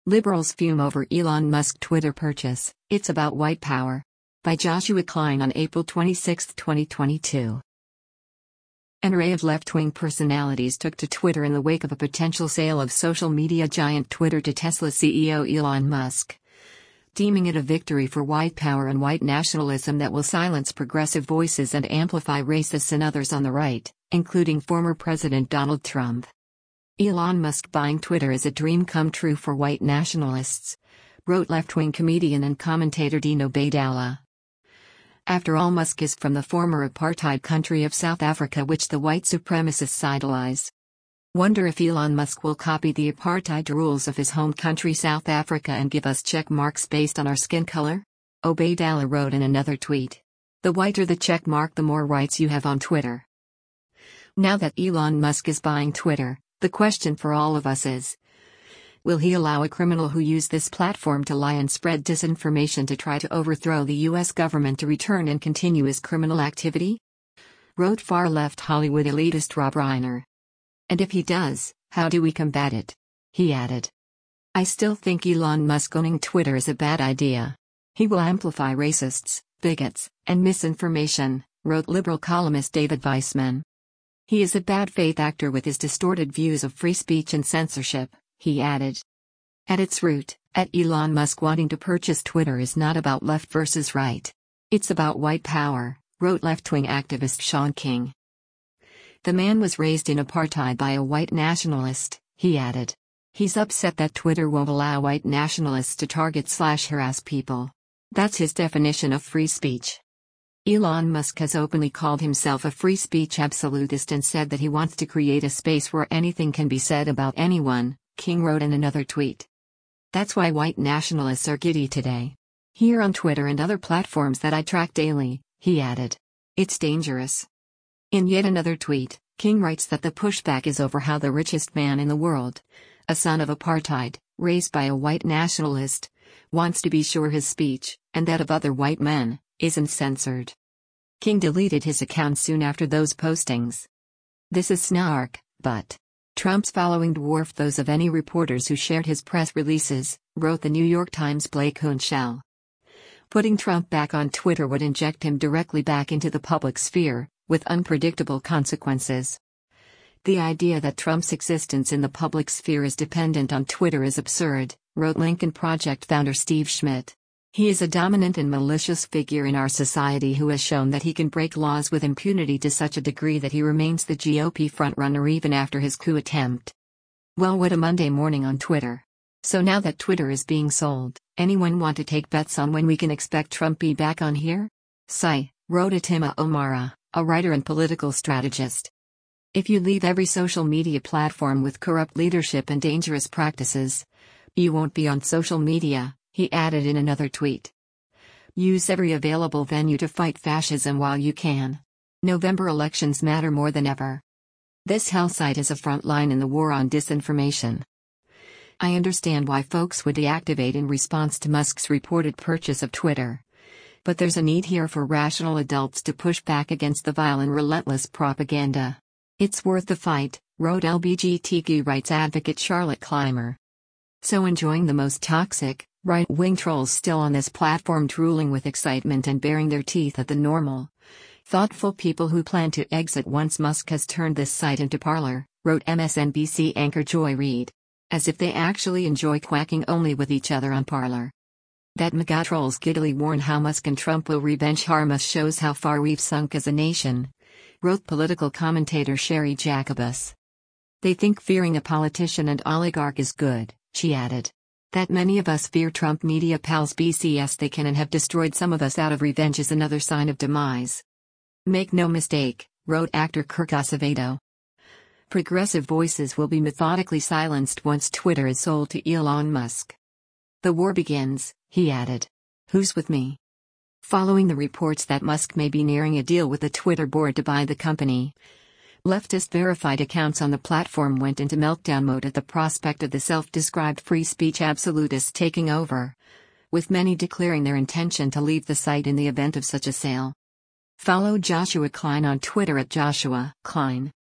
Liberals fume over Elon Musk Twitter purchase, it's about white power. By Joshua Klein on April 26, 2022. An array of left-wing personalities took to Twitter in the wake of a potential sale of social media giant Twitter to Tesla CEO Elon Musk, deeming it a victory for white power and white nationalism that will silence progressive voices and amplify racists and others on the right, including former President Donald Trump. Elon Musk buying Twitter is a dream come true for white nationalists, wrote left-wing comedian and commentator Dino Baydala. After all, Musk is from the former apartheid country of South Africa, which the white supremacists idolize. Wonder if Elon Musk will copy the apartheid rules of his home country South Africa and give us check marks based on our skin color? Baydala wrote in another tweet. The whiter the check mark, the more rights you have on Twitter. Now that Elon Musk is buying Twitter, the question for all of us is, will he allow a criminal who used this platform to lie and spread disinformation to try to overthrow the U.S. government to return and continue his criminal activity? Wrote far-left Hollywood elitist Rob Reiner. And if he does, how do we combat it? He added. I still think Elon Musk owning Twitter is a bad idea. He will amplify racists, bigots, and misinformation, wrote liberal columnist David Weissman. He is a bad faith actor with his distorted views of free speech and censorship, he added. At its root, Elon Musk wanting to purchase Twitter is not about left versus right. It's about white power, wrote left-wing activist Shaun King. The man was raised in apartheid by a white nationalist, he added. He's upset that Twitter won't allow white nationalists to target/harass people. That's his definition of free speech. Elon Musk has openly called himself a free speech absolutist and said that he wants to create a space where anything can be said about anyone, King wrote in another tweet. That's why white nationalists are giddy today. Here on Twitter and other platforms that I track daily, he added. It's dangerous. In yet another tweet, King writes that the pushback is over how the richest man in the world, a son of apartheid, raised by a white nationalist, wants to be sure his speech, and that of other white men, isn't censored. King deleted his account soon after those postings. This is snark, but Trump's following dwarfed those of any reporters who shared his press releases, wrote the New York Times' Blake Hunchel. Putting Trump back on Twitter would inject him directly back into the public sphere, with unpredictable consequences. The idea that Trump's existence in the public sphere is dependent on Twitter is absurd, wrote Lincoln Project founder Steve Schmidt. He is a dominant and malicious figure in our society who has shown that he can break laws with impunity to such a degree that he remains the GOP frontrunner even after his coup attempt. Well, what a Monday morning on Twitter. So now that Twitter is being sold, anyone want to take bets on when we can expect Trump be back on here? Sigh, wrote Atima Omara, a writer and political strategist. If you leave every social media platform with corrupt leadership and dangerous practices, you won't be on social media, he added in another tweet. Use every available venue to fight fascism while you can. November elections matter more than ever. This hell site is a front line in the war on disinformation. I understand why folks would deactivate in response to Musk's reported purchase of Twitter. But there's a need here for rational adults to push back against the vile and relentless propaganda. It's worth the fight, wrote LGBTQ rights advocate Charlotte Clymer. So enjoying the most toxic, right-wing trolls still on this platform, drooling with excitement and baring their teeth at the normal, thoughtful people who plan to exit once Musk has turned this site into Parler, wrote MSNBC anchor Joy Reid. As if they actually enjoy quacking only with each other on Parler. That MAGA trolls giddily warn how Musk and Trump will revenge harm us shows how far we've sunk as a nation, wrote political commentator Sherry Jacobus. They think fearing a politician and oligarch is good, she added. That many of us fear Trump media pals BCS they can and have destroyed some of us out of revenge is another sign of demise. Make no mistake, wrote actor Kirk Acevedo. Progressive voices will be methodically silenced once Twitter is sold to Elon Musk. The war begins, he added. Who's with me? Following the reports that Musk may be nearing a deal with the Twitter board to buy the company, leftist verified accounts on the platform went into meltdown mode at the prospect of the self-described free speech absolutists taking over, with many declaring their intention to leave the site in the event of such a sale. Follow Joshua Klein on Twitter at Joshua Klein.